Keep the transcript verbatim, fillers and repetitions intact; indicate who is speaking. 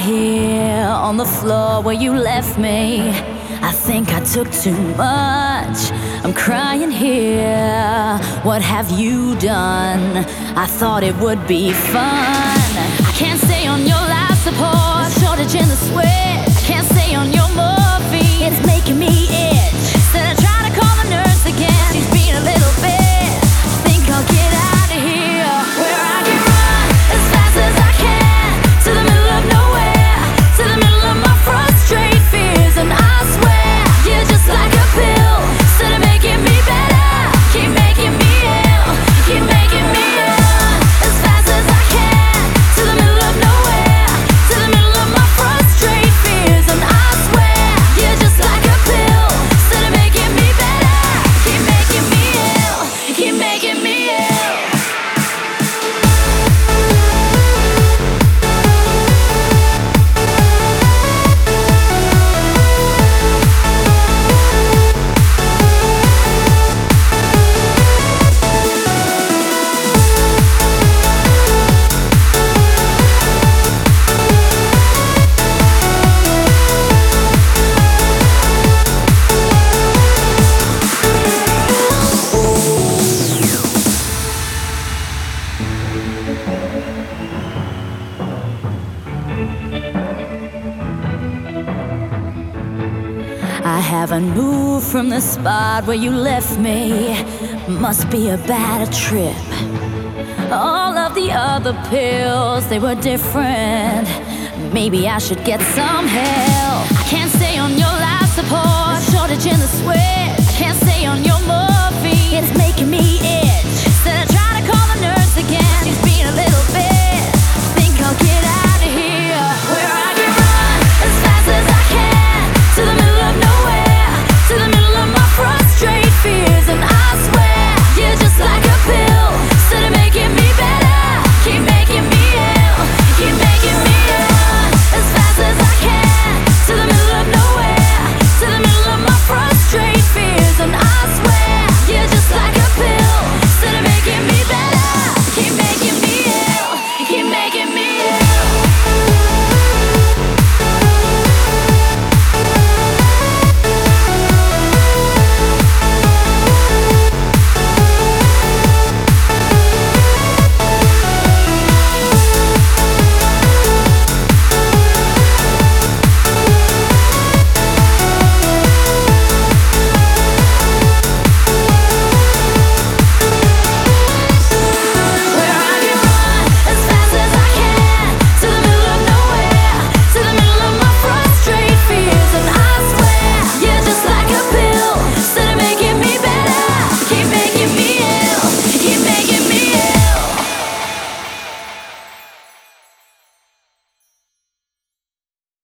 Speaker 1: here on the floor where you left me. I think I took too much. I'm crying here. What have you done? I thought it would be fun. I can't stay on your life support. Shortage in the sweat. I can't stay on your morphine. It's making me itch. Said I try to call the nurse again. She's being a little bitch. Think I'll get out of here where I can run as fast as I can to the middle of nowhere, to the middle of my frustrated fears. And I swear you're just like a pill. Instead of making me better, keep making me ill. Keep making me ill as fast as I can to the middle of nowhere, to the middle of my frustrated fears. And I swear you're just like a pill. Instead of making me better, keep making me ill. Keep making me ill. I haven't moved from the spot where you left me. Must be a bad trip. All of the other pills, they were different. Maybe I should get some help. I can't stay on your life support. Shortage in the sweat. I can't stay on your morphine. It's making me ill.